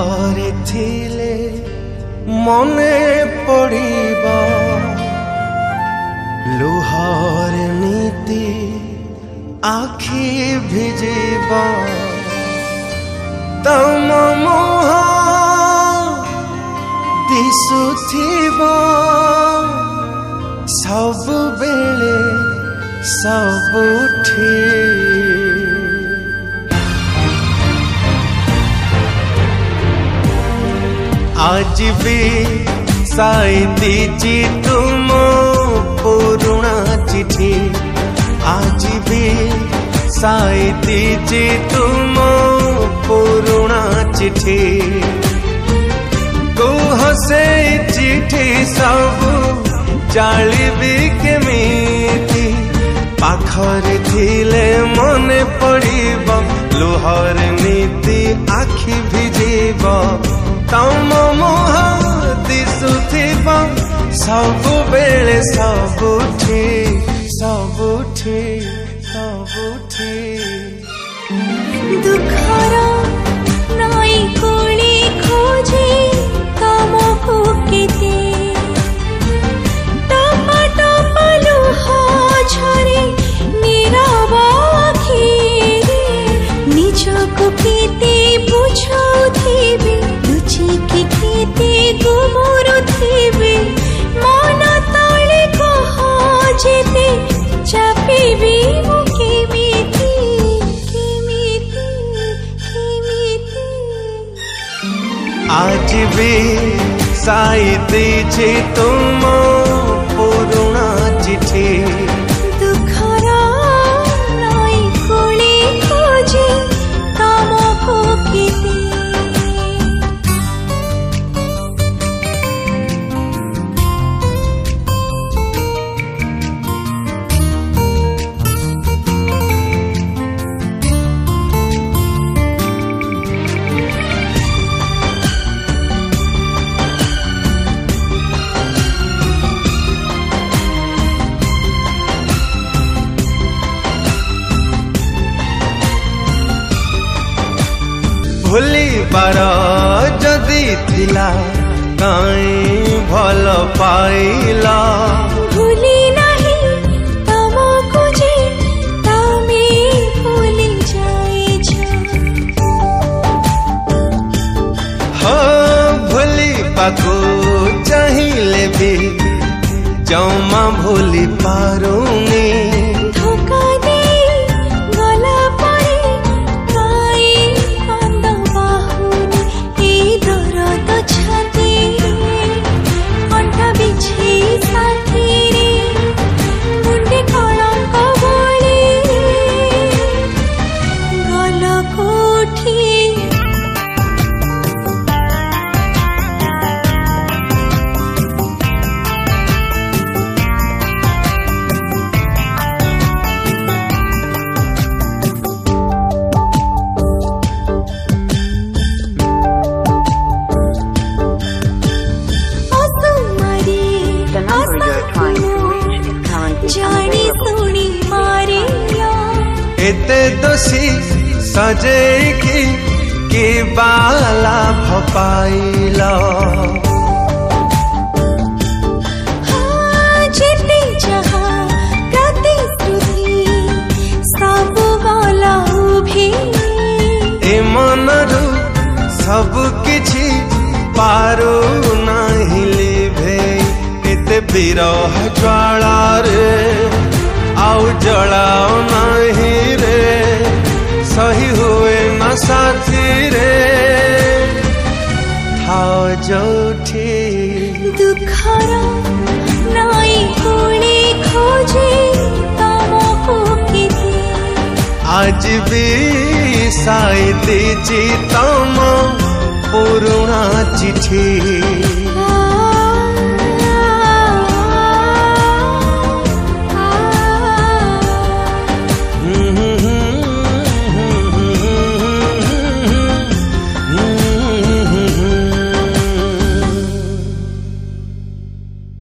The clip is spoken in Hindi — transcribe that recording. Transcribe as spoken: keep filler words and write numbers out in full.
पाखरे थिले मने पड़िबा लुहर नीति आखि भिजिबा तम मुह दिसुथिबा सब बेले सबुठी आज भी साइती तुम पुराना चिठी आज भी साइती तुम पुराना चिठी कुह से चिठी सब जालिबी केमिति पाखरे थिले मने पड़िबा लुहर नीति आखि भिजिब तम मुह दिसुथिबा सब बेले सबुठी सबुठी सबुठी दुखर नई कोली खोजे तमको केते टप टप लुह झरे नीरव आखिरे निजको केते बुझाउथिबे लुचिकी केते गुमुरुथिबे मन तले कह जेते चापिबी मु केमिति केमिति केमिति आज भी साइती छे तुम पुराना चिठी दुखर नई कोली खोजे तमको केते भूली बार जदि थिला काई भल पाइला भूली नहीं तमको जे तमे भूली जाइछ हो भूली पाको चाहिए भी जमा भूली पारुनी धोखा दे गला परे जानी सुनी मारिया एते दोषी सजे की के बाला भपाइला जेते जहाँ प्रतिश्रुति सब गला उभे ए मनरु सब किछि पारो नाही लिभे एते विरह ज्वाला रे आउ जलाओ नहीं रे सही हुए न साथी रे था जोठी दुखर नई कोली खोजे तमको केते आज भी साइती ची तम पुराना चिठी।